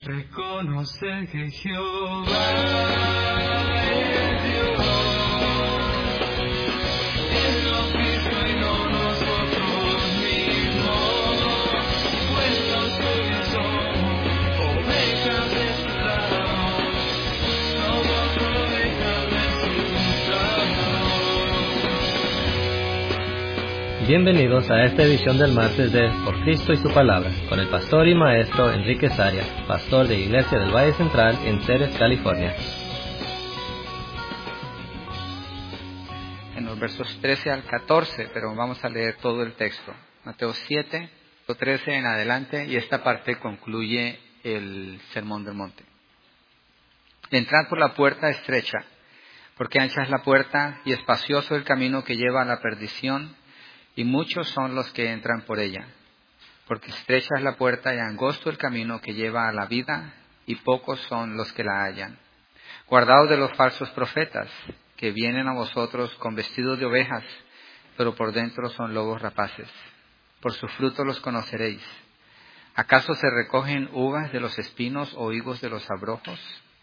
Reconocer que Jehová es Dios, es lo Cristo y no nosotros mismos, pues nosotros somos ovejas de su lado, somos ovejas de su lado. Bienvenidos a esta edición del martes de Por Cristo y su Palabra, con el pastor y maestro Enrique Saria, pastor de Iglesia del Valle Central en Ceres, California. En los versos 13 al 14, pero vamos a leer todo el texto. Mateo 7, 13 en adelante, y esta parte concluye el Sermón del Monte. Entrad por la puerta estrecha, porque ancha es la puerta y espacioso el camino que lleva a la perdición, y muchos son los que entran por ella. Porque estrecha es la puerta y angosto el camino que lleva a la vida, y pocos son los que la hallan. Guardaos de los falsos profetas, que vienen a vosotros con vestidos de ovejas, pero por dentro son lobos rapaces. Por su fruto los conoceréis. ¿Acaso se recogen uvas de los espinos o higos de los abrojos?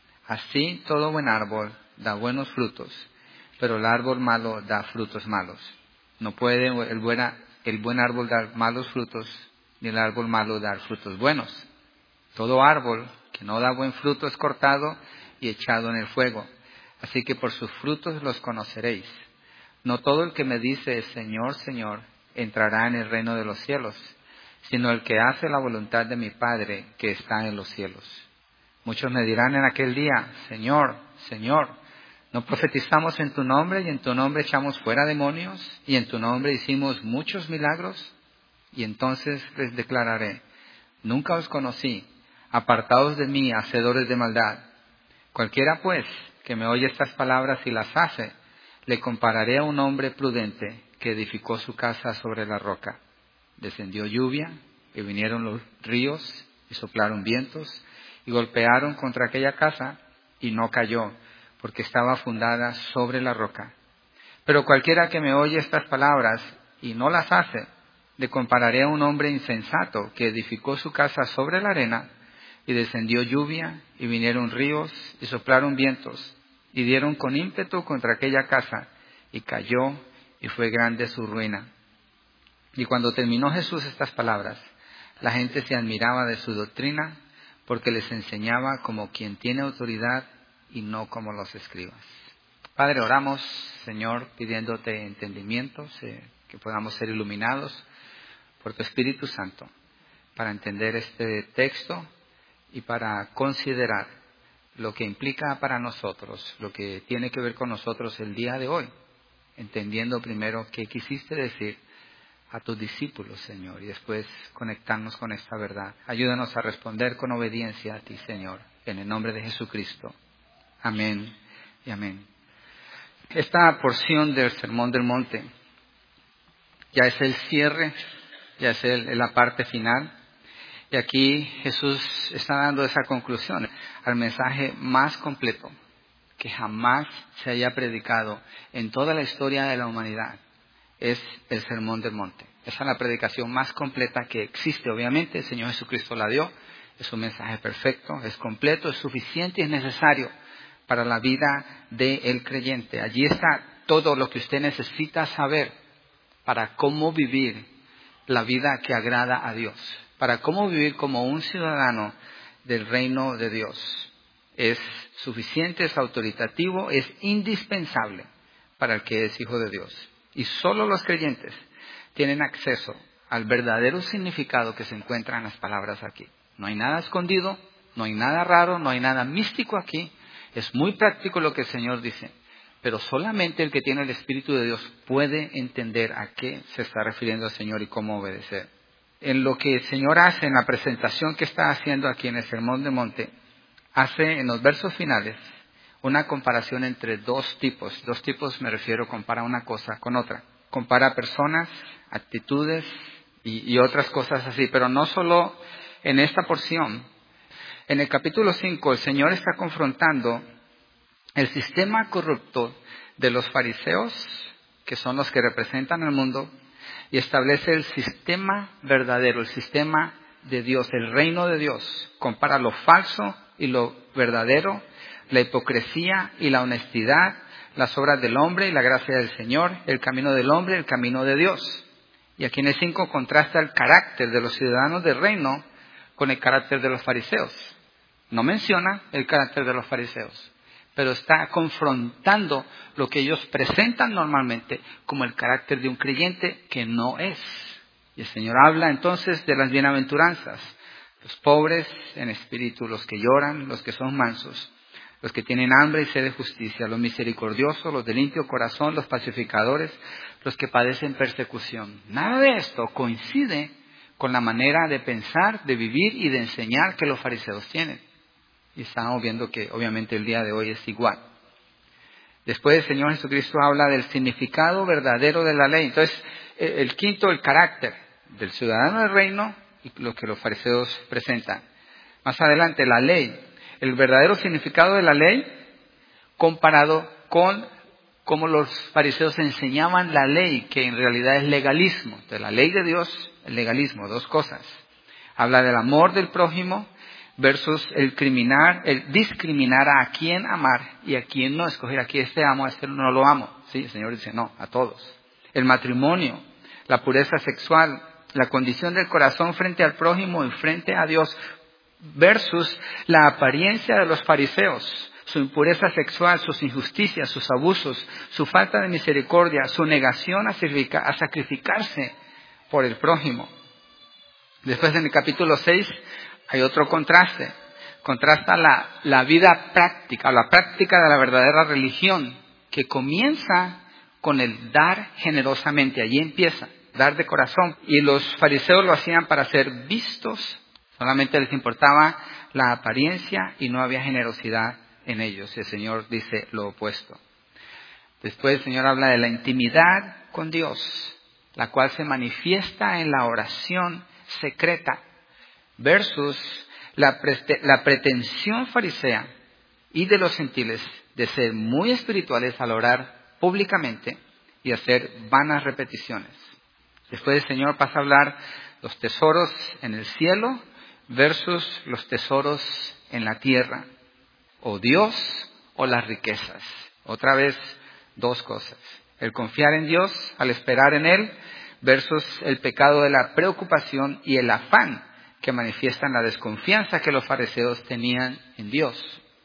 Así todo buen árbol da buenos frutos, pero el árbol malo da frutos malos. No puede el buen árbol dar malos frutos, ni el árbol malo dar frutos buenos. Todo árbol que no da buen fruto es cortado y echado en el fuego. Así que por sus frutos los conoceréis. No todo el que me dice Señor, Señor, entrará en el reino de los cielos, sino el que hace la voluntad de mi Padre que está en los cielos. Muchos me dirán en aquel día, Señor, Señor, ¿no profetizamos en tu nombre y en tu nombre echamos fuera demonios y en tu nombre hicimos muchos milagros? Y entonces les declararé, nunca os conocí, apartados de mí, hacedores de maldad. Cualquiera pues que me oye estas palabras y las hace, le compararé a un hombre prudente que edificó su casa sobre la roca. Descendió lluvia y vinieron los ríos y soplaron vientos y golpearon contra aquella casa y no cayó, porque estaba fundada sobre la roca. Pero cualquiera que me oye estas palabras y no las hace, le compararé a un hombre insensato que edificó su casa sobre la arena, y descendió lluvia, y vinieron ríos, y soplaron vientos, y dieron con ímpetu contra aquella casa, y cayó, y fue grande su ruina. Y cuando terminó Jesús estas palabras, la gente se admiraba de su doctrina, porque les enseñaba como quien tiene autoridad, y no como los escribas. Padre, oramos, Señor, pidiéndote entendimiento, que podamos ser iluminados por tu Espíritu Santo para entender este texto y para considerar lo que implica para nosotros, lo que tiene que ver con nosotros el día de hoy, entendiendo primero qué quisiste decir a tus discípulos, Señor, y después conectarnos con esta verdad. Ayúdanos a responder con obediencia a ti, Señor, en el nombre de Jesucristo. Amén y amén. Esta porción del Sermón del Monte ya es el cierre, ya es la parte final. Y aquí Jesús está dando esa conclusión al mensaje más completo que jamás se haya predicado en toda la historia de la humanidad. Es el Sermón del Monte. Esa es la predicación más completa que existe. Obviamente el Señor Jesucristo la dio. Es un mensaje perfecto, es completo, es suficiente y es necesario para la vida del creyente. Allí está todo lo que usted necesita saber para cómo vivir la vida que agrada a Dios, para cómo vivir como un ciudadano del reino de Dios. Es suficiente, es autoritativo, es indispensable para el que es hijo de Dios. Y solo los creyentes tienen acceso al verdadero significado que se encuentra en las palabras aquí. No hay nada escondido, no hay nada raro, no hay nada místico aquí. Es muy práctico lo que el Señor dice, pero solamente el que tiene el Espíritu de Dios puede entender a qué se está refiriendo el Señor y cómo obedecer. En lo que el Señor hace en la presentación que está haciendo aquí en el Sermón del Monte, hace en los versos finales una comparación entre dos tipos. Dos tipos me refiero, compara una cosa con otra. Compara personas, actitudes y otras cosas así, pero no solo en esta porción. En el capítulo 5 el Señor está confrontando el sistema corrupto de los fariseos, que son los que representan al mundo, y establece el sistema verdadero, el sistema de Dios, el reino de Dios. Compara lo falso y lo verdadero, la hipocresía y la honestidad, las obras del hombre y la gracia del Señor, el camino del hombre y el camino de Dios. Y aquí en el 5 contrasta el carácter de los ciudadanos del reino con el carácter de los fariseos. No menciona el carácter de los fariseos, pero está confrontando lo que ellos presentan normalmente como el carácter de un creyente que no es. Y el Señor habla entonces de las bienaventuranzas, los pobres en espíritu, los que lloran, los que son mansos, los que tienen hambre y sed de justicia, los misericordiosos, los de limpio corazón, los pacificadores, los que padecen persecución. Nada de esto coincide con la manera de pensar, de vivir y de enseñar que los fariseos tienen. Y estamos viendo que obviamente el día de hoy es igual. Después el Señor Jesucristo habla del significado verdadero de la ley. Entonces, el quinto, el carácter del ciudadano del reino y lo que los fariseos presentan. Más adelante, la ley. El verdadero significado de la ley comparado con cómo los fariseos enseñaban la ley, que en realidad es legalismo. Entonces, la ley de Dios, el legalismo, dos cosas. Habla del amor del prójimo versus el discriminar a quién amar y a quién no. Escoger aquí este amo, a este no lo amo. Sí, el Señor dice no, a todos. El matrimonio, la pureza sexual, la condición del corazón frente al prójimo y frente a Dios versus la apariencia de los fariseos, su impureza sexual, sus injusticias, sus abusos, su falta de misericordia, su negación a sacrificarse por el prójimo. Después en el capítulo 6 hay otro contraste. Contrasta la vida práctica, la práctica de la verdadera religión, que comienza con el dar generosamente. Allí empieza, dar de corazón. Y los fariseos lo hacían para ser vistos. Solamente les importaba la apariencia y no había generosidad en ellos. Y el Señor dice lo opuesto. Después el Señor habla de la intimidad con Dios, la cual se manifiesta en la oración secreta, versus la pretensión farisea y de los gentiles de ser muy espirituales al orar públicamente y hacer vanas repeticiones. Después el Señor pasa a hablar los tesoros en el cielo versus los tesoros en la tierra, o Dios o las riquezas. Otra vez, dos cosas. El confiar en Dios al esperar en Él versus el pecado de la preocupación y el afán que manifiestan la desconfianza que los fariseos tenían en Dios.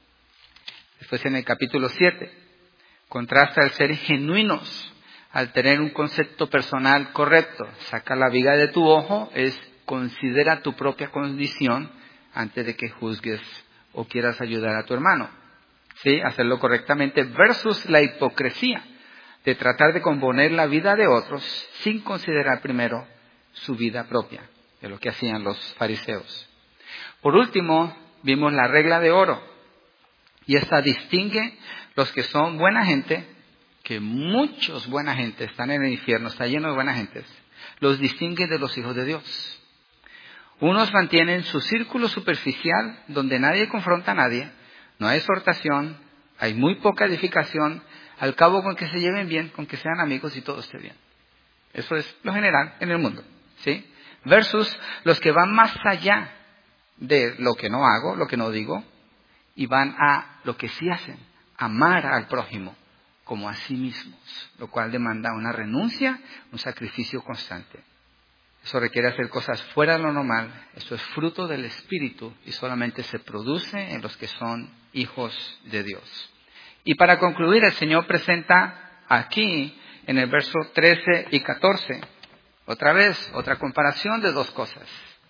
Después en el capítulo 7, contrasta el ser genuinos al tener un concepto personal correcto. Saca la viga de tu ojo, considera tu propia condición antes de que juzgues o quieras ayudar a tu hermano. ¿Sí? Hacerlo correctamente versus la hipocresía de tratar de componer la vida de otros sin considerar primero su vida propia, de lo que hacían los fariseos. Por último, vimos la regla de oro, y esta distingue los que son buena gente, que muchos buena gente están en el infierno, está lleno de buena gentes, los distingue de los hijos de Dios. Unos mantienen su círculo superficial donde nadie confronta a nadie, no hay exhortación, hay muy poca edificación, al cabo con que se lleven bien, con que sean amigos y todo esté bien. Eso es lo general en el mundo, ¿sí? Versus los que van más allá de lo que no hago, lo que no digo, y van a lo que sí hacen, amar al prójimo como a sí mismos, lo cual demanda una renuncia, un sacrificio constante. Eso requiere hacer cosas fuera de lo normal, eso es fruto del Espíritu y solamente se produce en los que son hijos de Dios. Y para concluir, el Señor presenta aquí, en el verso 13 y 14, otra vez, otra comparación de dos cosas.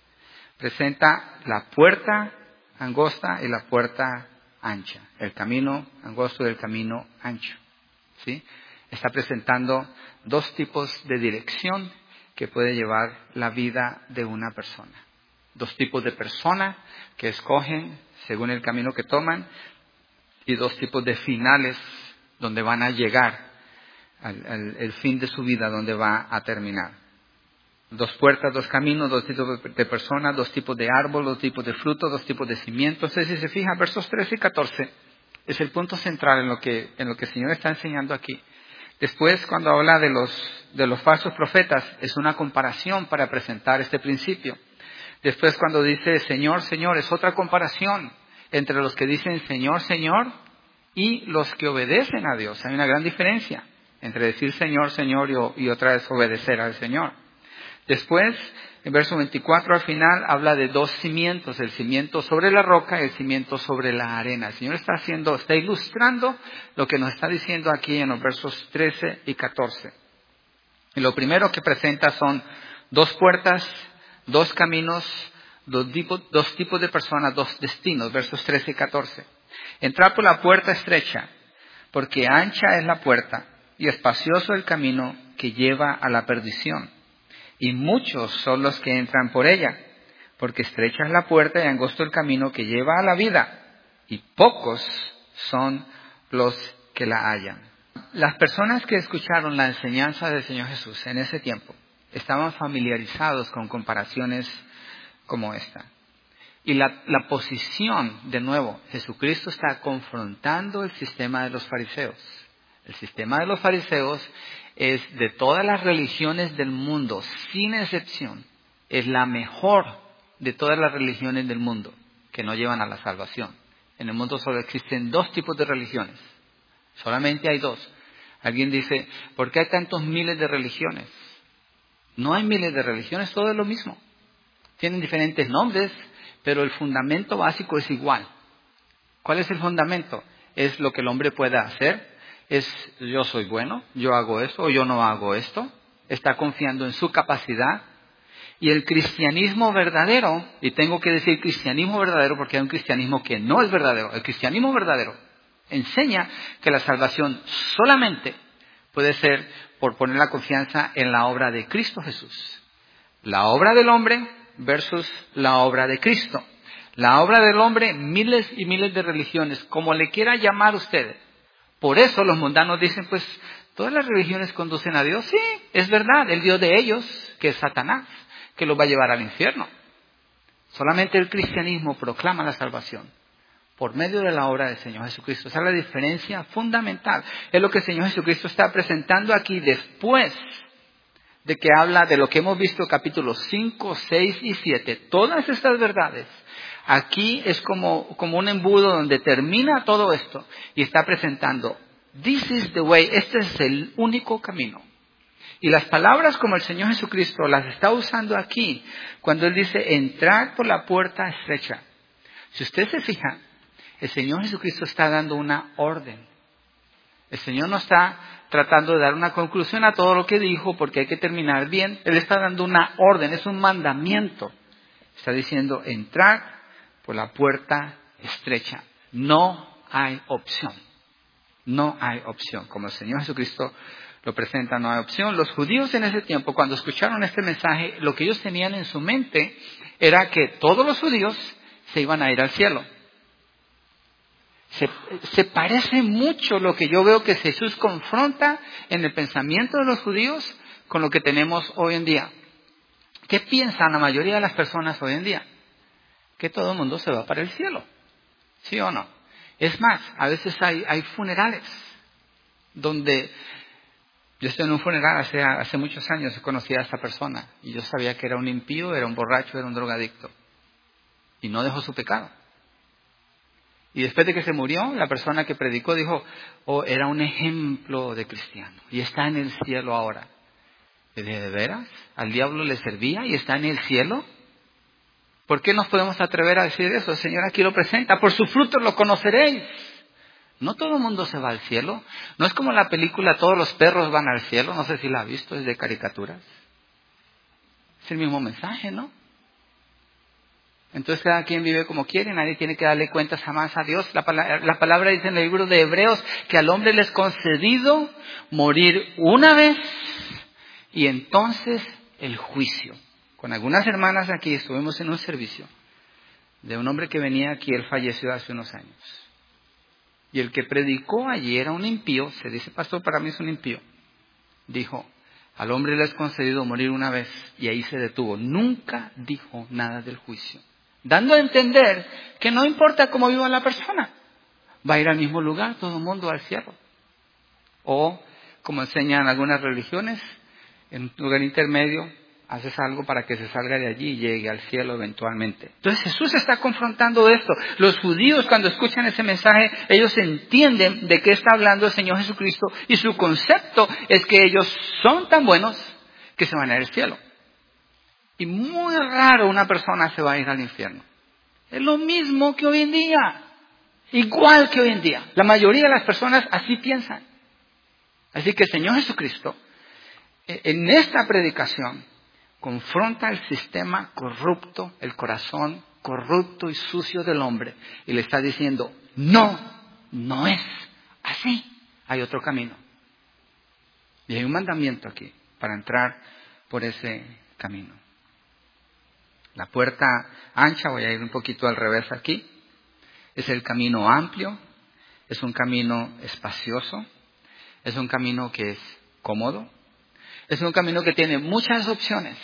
Presenta la puerta angosta y la puerta ancha, el camino angosto y el camino ancho. ¿Sí? Está presentando dos tipos de dirección que puede llevar la vida de una persona. Dos tipos de personas que escogen según el camino que toman y dos tipos de finales donde van a llegar al fin de su vida, donde va a terminar. Dos puertas, dos caminos, dos tipos de personas, dos tipos de árbol, dos tipos de fruto, dos tipos de cimientos. Entonces, si se fija, versos 13 y 14 es el punto central en lo que el Señor está enseñando aquí. Después, cuando habla de los falsos profetas, es una comparación para presentar este principio. Después cuando dice Señor, Señor, es otra comparación entre los que dicen Señor, Señor y los que obedecen a Dios. Hay una gran diferencia entre decir Señor, Señor y otra vez obedecer al Señor. Después, en verso 24 al final, habla de dos cimientos, el cimiento sobre la roca y el cimiento sobre la arena. El Señor está ilustrando lo que nos está diciendo aquí en los versos 13 y 14. Y lo primero que presenta son dos puertas, dos caminos, dos tipos de personas, dos destinos, versos 13 y 14. Entrar por la puerta estrecha, porque ancha es la puerta y espacioso el camino que lleva a la perdición. Y muchos son los que entran por ella, porque estrecha es la puerta y angosto el camino que lleva a la vida, y pocos son los que la hallan. Las personas que escucharon la enseñanza del Señor Jesús en ese tiempo estaban familiarizados con comparaciones como esta. Y la posición, de nuevo, Jesucristo está confrontando el sistema de los fariseos. El sistema de los fariseos es de todas las religiones del mundo, sin excepción, es la mejor de todas las religiones del mundo que no llevan a la salvación. En el mundo solo existen dos tipos de religiones, solamente hay dos. Alguien dice, ¿por qué hay tantos miles de religiones? No hay miles de religiones, todo es lo mismo. Tienen diferentes nombres, pero el fundamento básico es igual. ¿Cuál es el fundamento? Es lo que el hombre pueda hacer. Es yo soy bueno, yo hago esto o yo no hago esto. Está confiando en su capacidad. Y el cristianismo verdadero, y tengo que decir cristianismo verdadero porque hay un cristianismo que no es verdadero. El cristianismo verdadero enseña que la salvación solamente puede ser por poner la confianza en la obra de Cristo Jesús. La obra del hombre versus la obra de Cristo. La obra del hombre, miles y miles de religiones, como le quiera llamar usted. Por eso los mundanos dicen, pues, todas las religiones conducen a Dios. Sí, es verdad, el Dios de ellos, que es Satanás, que los va a llevar al infierno. Solamente el cristianismo proclama la salvación por medio de la obra del Señor Jesucristo. Esa es la diferencia fundamental. Es lo que el Señor Jesucristo está presentando aquí después de que habla de lo que hemos visto en capítulos 5, 6 y 7. Todas estas verdades. Aquí es como un embudo donde termina todo esto y está presentando, this is the way, este es el único camino. Y las palabras como el Señor Jesucristo las está usando aquí, cuando Él dice, entrar por la puerta estrecha. Si usted se fija, el Señor Jesucristo está dando una orden. El Señor no está tratando de dar una conclusión a todo lo que dijo porque hay que terminar bien. Él está dando una orden, es un mandamiento. Está diciendo, entrar por la puerta estrecha. No hay opción. No hay opción. Como el Señor Jesucristo lo presenta, no hay opción. Los judíos en ese tiempo, cuando escucharon este mensaje, lo que ellos tenían en su mente era que todos los judíos se iban a ir al cielo. Se parece mucho lo que yo veo que Jesús confronta en el pensamiento de los judíos con lo que tenemos hoy en día. ¿Qué piensan la mayoría de las personas hoy en día? Que todo el mundo se va para el cielo. ¿Sí o no? Es más, a veces hay funerales donde yo estoy en un funeral hace muchos años y conocí a esta persona y yo sabía que era un impío, era un borracho, era un drogadicto y no dejó su pecado. Y después de que se murió, la persona que predicó dijo, era un ejemplo de cristiano y está en el cielo ahora. ¿De veras? ¿Al diablo le servía y está en el cielo? ¿Por qué nos podemos atrever a decir eso? El Señor aquí lo presenta, por sus frutos lo conoceréis. No todo el mundo se va al cielo. No es como la película Todos los perros van al cielo, no sé si la ha visto, es de caricaturas. Es el mismo mensaje, ¿no? Entonces cada quien vive como quiere, nadie tiene que darle cuentas jamás a Dios. La palabra dice en el libro de Hebreos que al hombre le es concedido morir una vez y entonces el juicio. Con algunas hermanas aquí estuvimos en un servicio de un hombre que venía aquí, él falleció hace unos años. Y el que predicó allí era un impío, se dice, pastor, para mí es un impío. Dijo, al hombre le es concedido morir una vez y ahí se detuvo. Nunca dijo nada del juicio. Dando a entender que no importa cómo viva la persona, va a ir al mismo lugar, todo el mundo al cielo. O, como enseñan algunas religiones, en un lugar intermedio, haces algo para que se salga de allí y llegue al cielo eventualmente. Entonces Jesús está confrontando esto. Los judíos, cuando escuchan ese mensaje, ellos entienden de qué está hablando el Señor Jesucristo, y su concepto es que ellos son tan buenos que se van a ir al cielo. Y muy raro una persona se va a ir al infierno. Es lo mismo que hoy en día. Igual que hoy en día. La mayoría de las personas así piensan. Así que el Señor Jesucristo, en esta predicación, confronta el sistema corrupto, el corazón corrupto y sucio del hombre, y le está diciendo, no es así. Hay otro camino. Y hay un mandamiento aquí para entrar por ese camino. La puerta ancha, voy a ir un poquito al revés aquí, es el camino amplio, es un camino espacioso, es un camino que es cómodo, es un camino que tiene muchas opciones.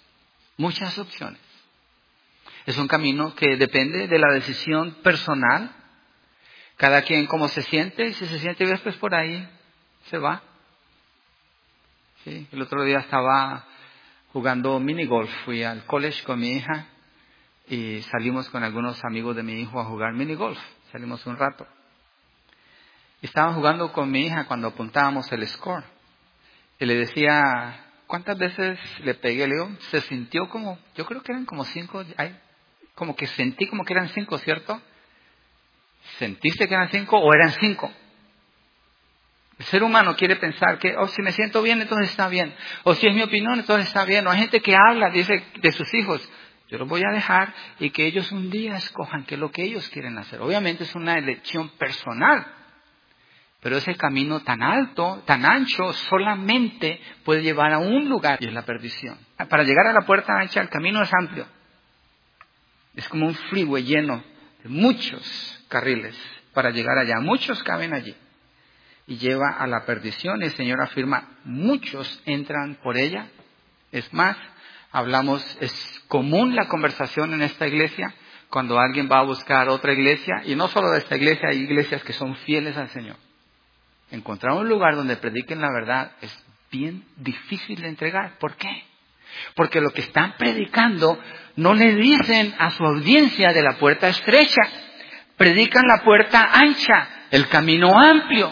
Es un camino que depende de la decisión personal, cada quien cómo se siente, y si se siente bien, pues por ahí se va. Sí, el otro día estaba jugando minigolf, fui al college con mi hija y salimos con algunos amigos de mi hijo a jugar minigolf, salimos un rato. Y estaba jugando con mi hija cuando apuntábamos el score. Y le decía, ¿cuántas veces le pegué? Le digo, se sintió como, yo creo que eran como 5, como que sentí como que eran 5, ¿cierto? ¿Sentiste que eran 5 o eran 5? El ser humano quiere pensar que, si me siento bien, entonces está bien. O si es mi opinión, entonces está bien. O hay gente que habla, dice de sus hijos, yo los voy a dejar y que ellos un día escojan qué es lo que ellos quieren hacer. Obviamente es una elección personal. Pero ese camino tan alto, tan ancho, solamente puede llevar a un lugar, y es la perdición. Para llegar a la puerta ancha, el camino es amplio. Es como un freeway lleno de muchos carriles para llegar allá. Muchos caben allí. Y lleva a la perdición. El Señor afirma, muchos entran por ella. Es más, es común la conversación en esta iglesia cuando alguien va a buscar otra iglesia. Y no solo de esta iglesia, hay iglesias que son fieles al Señor. Encontrar un lugar donde prediquen la verdad es bien difícil de entregar. ¿Por qué? Porque lo que están predicando no le dicen a su audiencia de la puerta estrecha. Predican la puerta ancha, el camino amplio.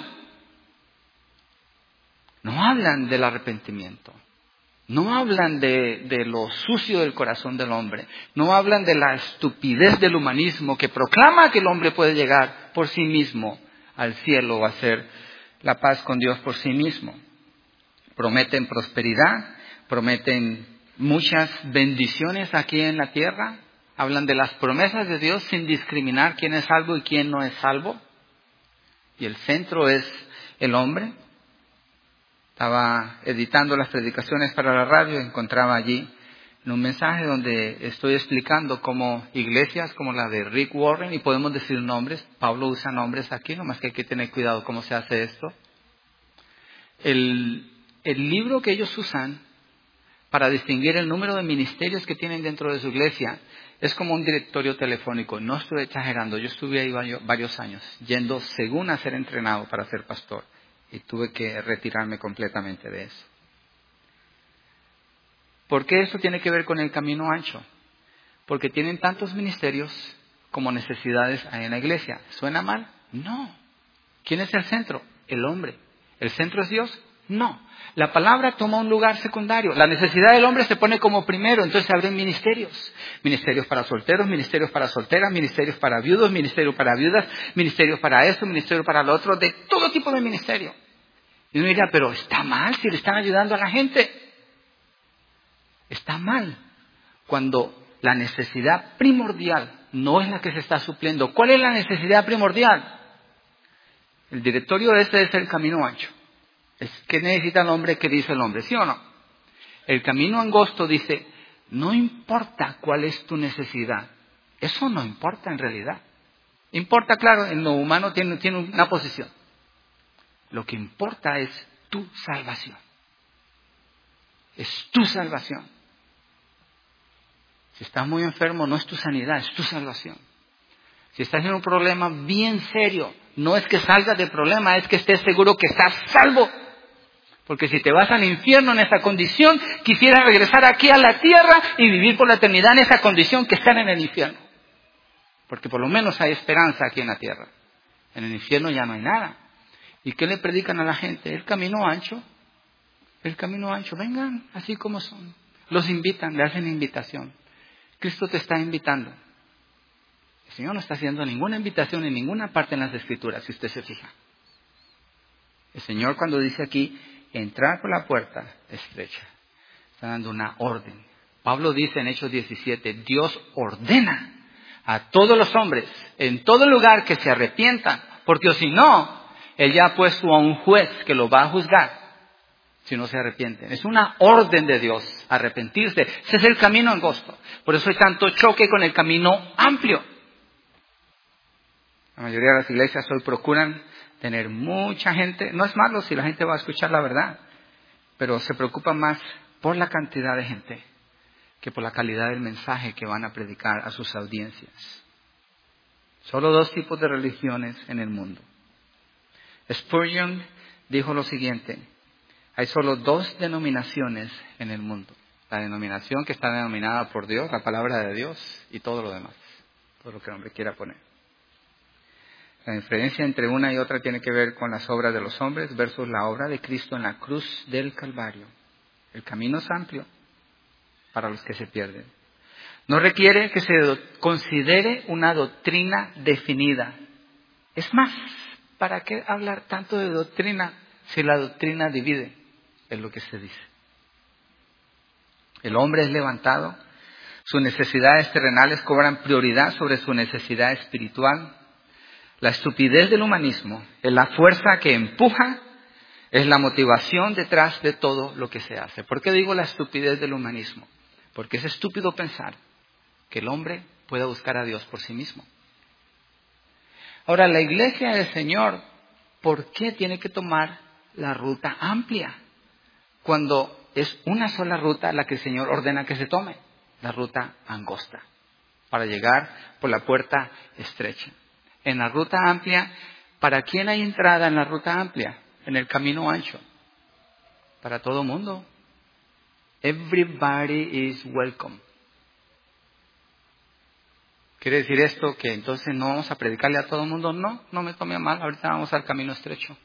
No hablan del arrepentimiento. No hablan de lo sucio del corazón del hombre. No hablan de la estupidez del humanismo que proclama que el hombre puede llegar por sí mismo al cielo o hacer la paz con Dios por sí mismo. Prometen prosperidad, prometen muchas bendiciones aquí en la tierra. Hablan de las promesas de Dios sin discriminar quién es salvo y quién no es salvo. Y el centro es el hombre. Estaba editando las predicaciones para la radio, encontraba allí en un mensaje donde estoy explicando cómo iglesias como la de Rick Warren, y podemos decir nombres, Pablo usa nombres aquí, nomás que hay que tener cuidado cómo se hace esto. El libro que ellos usan para distinguir el número de ministerios que tienen dentro de su iglesia es como un directorio telefónico. No estoy exagerando, yo estuve ahí varios años, yendo según a ser entrenado para ser pastor, y tuve que retirarme completamente de eso. ¿Por qué esto tiene que ver con el camino ancho? Porque tienen tantos ministerios como necesidades hay en la iglesia. ¿Suena mal? No. ¿Quién es el centro? El hombre. ¿El centro es Dios? No. La palabra toma un lugar secundario. La necesidad del hombre se pone como primero. Entonces se abren ministerios. Ministerios para solteros, ministerios para solteras, ministerios para viudos, ministerios para viudas, ministerios para esto, ministerios para lo otro, de todo tipo de ministerio. Y uno dirá, pero está mal si le están ayudando a la gente. Está mal cuando la necesidad primordial no es la que se está supliendo. ¿Cuál es la necesidad primordial? El directorio este es el camino ancho. ¿Qué necesita el hombre? ¿Qué dice el hombre? ¿Sí o no? El camino angosto dice, no importa cuál es tu necesidad. Eso no importa en realidad. Importa, claro, en lo humano tiene una posición. Lo que importa es tu salvación. Es tu salvación. Si estás muy enfermo, no es tu sanidad, es tu salvación. Si estás en un problema bien serio, no es que salgas del problema, es que estés seguro que estás salvo. Porque si te vas al infierno en esa condición, quisieras regresar aquí a la tierra y vivir por la eternidad en esa condición que estar en el infierno. Porque por lo menos hay esperanza aquí en la tierra. En el infierno ya no hay nada. ¿Y qué le predican a la gente? El camino ancho. El camino ancho. Vengan así como son. Los invitan, le hacen invitación. Cristo te está invitando. El Señor no está haciendo ninguna invitación en ninguna parte en las Escrituras, si usted se fija. El Señor cuando dice aquí, entrar por la puerta estrecha, está dando una orden. Pablo dice en Hechos 17, Dios ordena a todos los hombres, en todo lugar, que se arrepientan, porque o si no, Él ya ha puesto a un juez que lo va a juzgar, si no se arrepienten. Es una orden de Dios, arrepentirse. Ese es el camino angosto. Por eso hay tanto choque con el camino amplio. La mayoría de las iglesias hoy procuran tener mucha gente. No es malo si la gente va a escuchar la verdad, pero se preocupan más por la cantidad de gente que por la calidad del mensaje que van a predicar a sus audiencias. Solo 2 tipos de religiones en el mundo. Spurgeon dijo lo siguiente: hay solo 2 denominaciones en el mundo. La denominación que está denominada por Dios, la palabra de Dios, y todo lo demás, todo lo que el hombre quiera poner. La diferencia entre una y otra tiene que ver con las obras de los hombres versus la obra de Cristo en la cruz del Calvario. El camino es amplio para los que se pierden. No requiere que se considere una doctrina definida. Es más, ¿para qué hablar tanto de doctrina si la doctrina divide? Es lo que se dice. El hombre es levantado, sus necesidades terrenales cobran prioridad sobre su necesidad espiritual. La estupidez del humanismo es la fuerza que empuja, es la motivación detrás de todo lo que se hace. ¿Por qué digo la estupidez del humanismo? Porque es estúpido pensar que el hombre pueda buscar a Dios por sí mismo. Ahora, la iglesia del Señor, ¿por qué tiene que tomar la ruta amplia? Cuando es una sola ruta la que el Señor ordena que se tome, la ruta angosta, para llegar por la puerta estrecha. En la ruta amplia, ¿para quién hay entrada en la ruta amplia? En el camino ancho. Para todo mundo. Everybody is welcome. ¿Quiere decir esto que entonces no vamos a predicarle a todo el mundo? No, no me tome a mal, ahorita vamos al camino estrecho.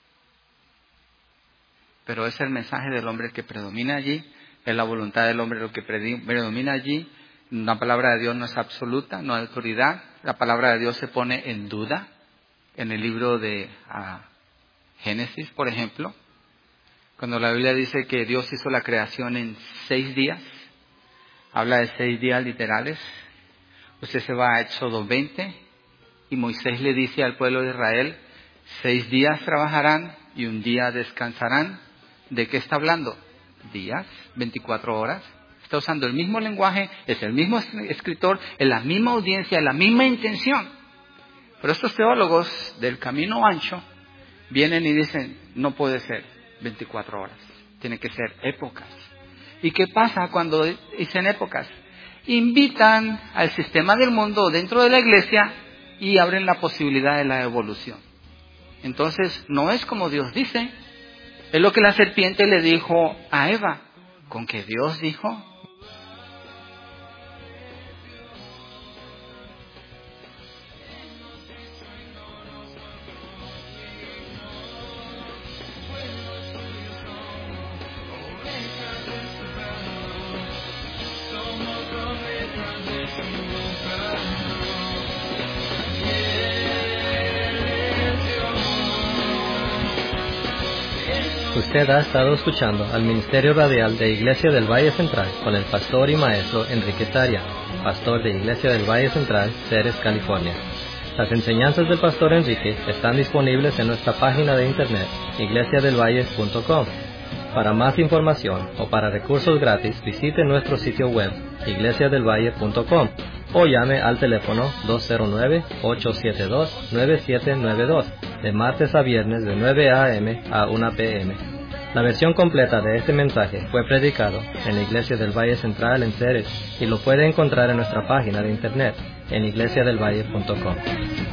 Pero es el mensaje del hombre que predomina allí, es la voluntad del hombre lo que predomina allí. La palabra de Dios no es absoluta, no hay autoridad. La palabra de Dios se pone en duda. En el libro de Génesis, por ejemplo, cuando la Biblia dice que Dios hizo la creación en 6 días, habla de 6 días literales. Usted se va a Éxodo 20 y Moisés le dice al pueblo de Israel, 6 días trabajarán y 1 día descansarán. ¿De qué está hablando? Días, 24 horas. Está usando el mismo lenguaje, es el mismo escritor, es la misma audiencia, es la misma intención. Pero estos teólogos del camino ancho vienen y dicen, no puede ser 24 horas, tiene que ser épocas. ¿Y qué pasa cuando dicen épocas? Invitan al sistema del mundo dentro de la iglesia y abren la posibilidad de la evolución. Entonces, no es como Dios dice, es lo que la serpiente le dijo a Eva, con que Dios dijo. Usted ha estado escuchando al Ministerio Radial de Iglesia del Valle Central con el pastor y maestro Enrique Saria, pastor de Iglesia del Valle Central, Ceres, California. Las enseñanzas del pastor Enrique están disponibles en nuestra página de internet, iglesiadelvalle.com. Para más información o para recursos gratis, visite nuestro sitio web, iglesiadelvalle.com, o llame al teléfono 209-872-9792, de martes a viernes de 9 a.m. a 1 p.m. La versión completa de este mensaje fue predicado en la Iglesia del Valle Central en Ceres y lo puede encontrar en nuestra página de internet en iglesiadelvalle.com.